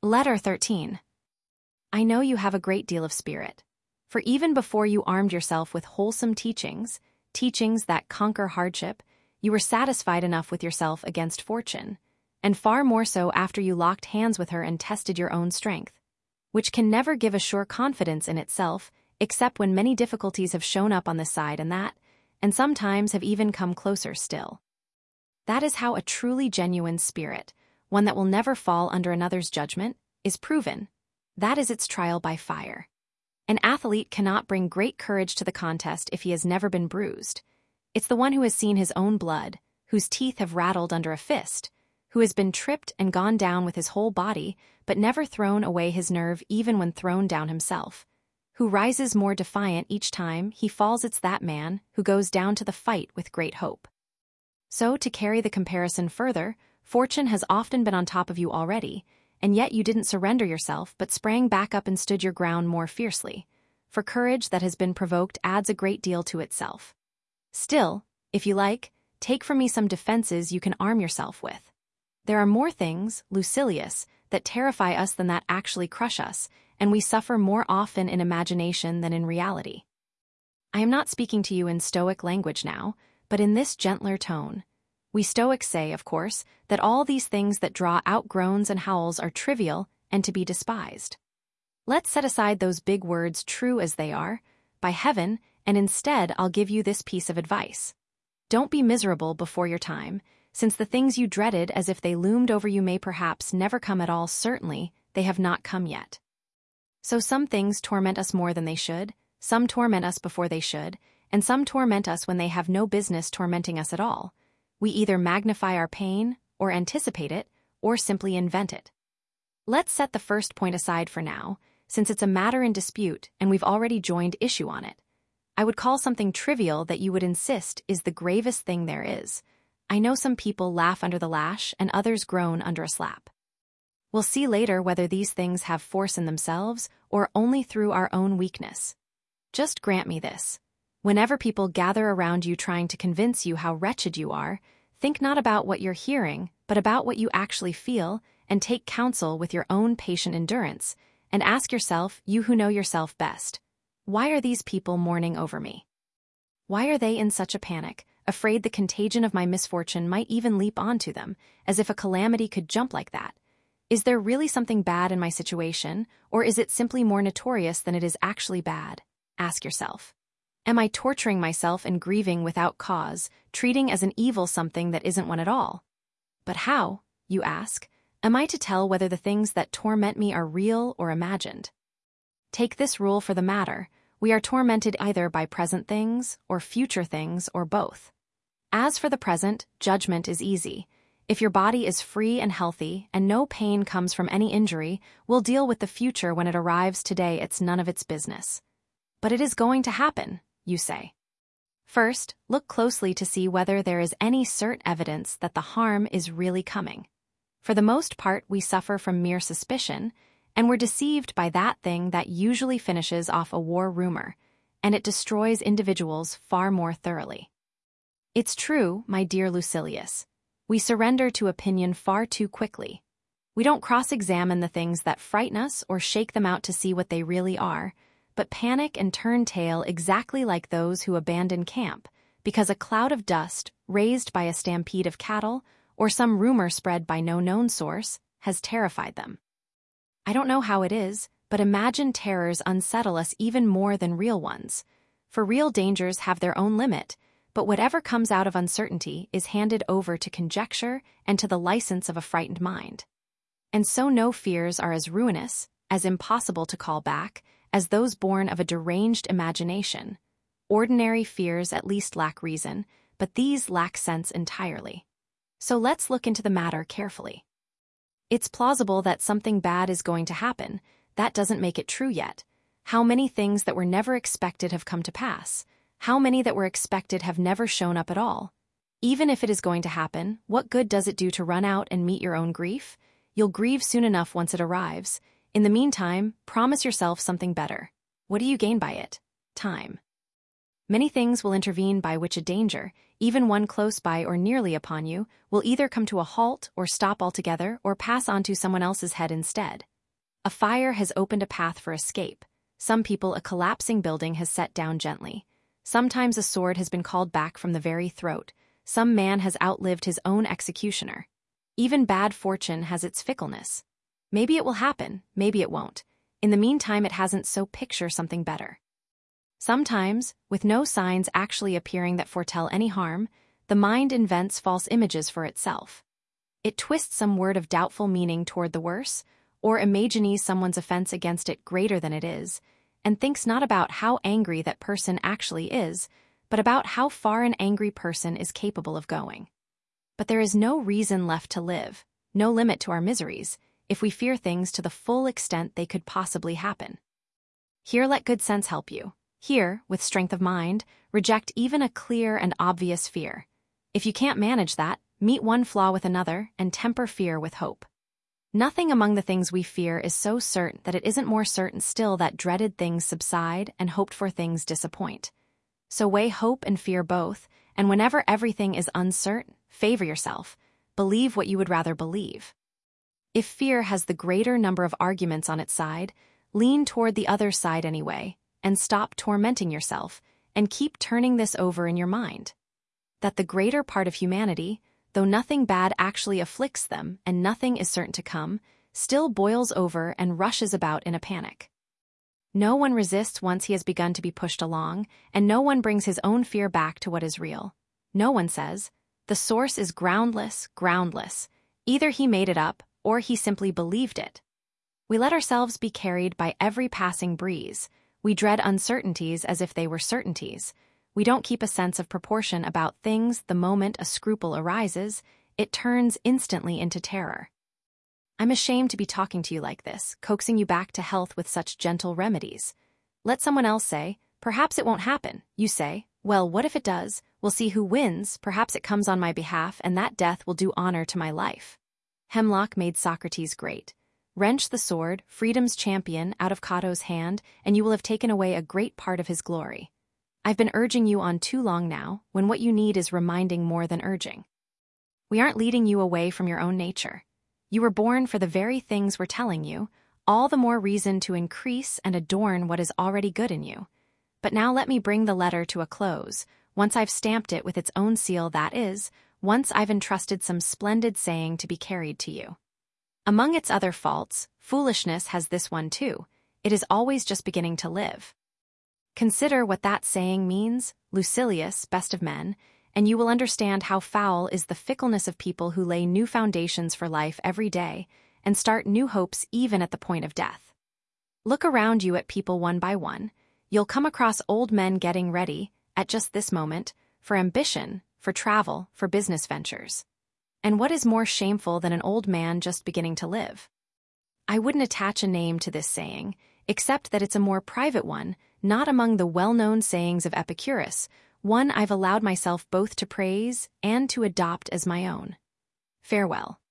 Letter 13. I know you have a great deal of spirit. For even before you armed yourself with wholesome teachings, teachings that conquer hardship, you were satisfied enough with yourself against fortune, and far more so after you locked hands with her and tested your own strength, which can never give a sure confidence in itself, except when many difficulties have shown up on this side and that, and sometimes have even come closer still. That is how a truly genuine spirit, one that will never fall under another's judgment, is proven. That is its trial by fire. An athlete cannot bring great courage to the contest if he has never been bruised. It's the one who has seen his own blood, whose teeth have rattled under a fist, who has been tripped and gone down with his whole body, but never thrown away his nerve even when thrown down himself, who rises more defiant each time he falls. It's that man who goes down to the fight with great hope. So, to carry the comparison further, fortune has often been on top of you already, and yet you didn't surrender yourself but sprang back up and stood your ground more fiercely, for courage that has been provoked adds a great deal to itself. Still, if you like, take from me some defenses you can arm yourself with. There are more things, Lucilius, that terrify us than that actually crush us, and we suffer more often in imagination than in reality. I am not speaking to you in Stoic language now, but in this gentler tone. We Stoics say, of course, that all these things that draw out groans and howls are trivial and to be despised. Let's set aside those big words, true as they are, by heaven, and instead I'll give you this piece of advice. Don't be miserable before your time, since the things you dreaded as if they loomed over you may perhaps never come at all. Certainly, they have not come yet. So some things torment us more than they should, some torment us before they should, and some torment us when they have no business tormenting us at all. We either magnify our pain, or anticipate it, or simply invent it. Let's set the first point aside for now, since it's a matter in dispute and we've already joined issue on it. I would call something trivial that you would insist is the gravest thing there is. I know some people laugh under the lash and others groan under a slap. We'll see later whether these things have force in themselves or only through our own weakness. Just grant me this. Whenever people gather around you trying to convince you how wretched you are, think not about what you're hearing, but about what you actually feel, and take counsel with your own patient endurance, and ask yourself, you who know yourself best, why are these people mourning over me? Why are they in such a panic, afraid the contagion of my misfortune might even leap onto them, as if a calamity could jump like that? Is there really something bad in my situation, or is it simply more notorious than it is actually bad? Ask yourself. Am I torturing myself and grieving without cause, treating as an evil something that isn't one at all? But how, you ask, am I to tell whether the things that torment me are real or imagined? Take this rule for the matter: we are tormented either by present things, or future things, or both. As for the present, judgment is easy. If your body is free and healthy, and no pain comes from any injury, we'll deal with the future when it arrives. Today it's none of its business. But it is going to happen, you say. First, look closely to see whether there is any certain evidence that the harm is really coming. For the most part, we suffer from mere suspicion, and we're deceived by that thing that usually finishes off a war rumor, and it destroys individuals far more thoroughly. It's true, my dear Lucilius. We surrender to opinion far too quickly. We don't cross-examine the things that frighten us or shake them out to see what they really are, but panic and turn tail exactly like those who abandon camp because a cloud of dust raised by a stampede of cattle or some rumor spread by no known source has terrified them. I don't know how it is, but imagined terrors unsettle us even more than real ones, for real dangers have their own limit, but whatever comes out of uncertainty is handed over to conjecture and to the license of a frightened mind. And so no fears are as ruinous, as impossible to call back, as those born of a deranged imagination. Ordinary fears at least lack reason, but these lack sense entirely. So let's look into the matter carefully. It's plausible that something bad is going to happen. That doesn't make it true yet. How many things that were never expected have come to pass? How many that were expected have never shown up at all? Even if it is going to happen, what good does it do to run out and meet your own grief? You'll grieve soon enough once it arrives. In the meantime, promise yourself something better. What do you gain by it? Time. Many things will intervene by which a danger, even one close by or nearly upon you, will either come to a halt or stop altogether or pass on to someone else's head instead. A fire has opened a path for escape. Some people a collapsing building has set down gently. Sometimes a sword has been called back from the very throat. Some man has outlived his own executioner. Even bad fortune has its fickleness. Maybe it will happen, maybe it won't. In the meantime, it hasn't, so picture something better. Sometimes, with no signs actually appearing that foretell any harm, the mind invents false images for itself. It twists some word of doubtful meaning toward the worse, or imagines someone's offense against it greater than it is, and thinks not about how angry that person actually is, but about how far an angry person is capable of going. But there is no reason left to live, no limit to our miseries, if we fear things to the full extent they could possibly happen. Here let good sense help you. Here, with strength of mind, reject even a clear and obvious fear. If you can't manage that, meet one flaw with another and temper fear with hope. Nothing among the things we fear is so certain that it isn't more certain still that dreaded things subside and hoped-for things disappoint. So weigh hope and fear both, and whenever everything is uncertain, favor yourself. Believe what you would rather believe. If fear has the greater number of arguments on its side, lean toward the other side anyway, and stop tormenting yourself, and keep turning this over in your mind. That the greater part of humanity, though nothing bad actually afflicts them and nothing is certain to come, still boils over and rushes about in a panic. No one resists once he has begun to be pushed along, and no one brings his own fear back to what is real. No one says, the source is groundless. Either he made it up, or he simply believed it. We let ourselves be carried by every passing breeze. We dread uncertainties as if they were certainties. We don't keep a sense of proportion about things. The moment a scruple arises, it turns instantly into terror. I'm ashamed to be talking to you like this, coaxing you back to health with such gentle remedies. Let someone else say, perhaps it won't happen. You say, well, what if it does? We'll see who wins. Perhaps it comes on my behalf, and that death will do honor to my life. Hemlock made Socrates great. Wrench the sword, freedom's champion, out of Cato's hand, and you will have taken away a great part of his glory. I've been urging you on too long now, when what you need is reminding more than urging. We aren't leading you away from your own nature. You were born for the very things we're telling you, all the more reason to increase and adorn what is already good in you. But now let me bring the letter to a close, once I've stamped it with its own seal, that is, once I've entrusted some splendid saying to be carried to you. Among its other faults, foolishness has this one too. It is always just beginning to live. Consider what that saying means, Lucilius, best of men, and you will understand how foul is the fickleness of people who lay new foundations for life every day and start new hopes even at the point of death. Look around you at people one by one. You'll come across old men getting ready, at just this moment, for ambition, for travel, for business ventures. And what is more shameful than an old man just beginning to live? I wouldn't attach a name to this saying, except that it's a more private one, not among the well-known sayings of Epicurus, one I've allowed myself both to praise and to adopt as my own. Farewell.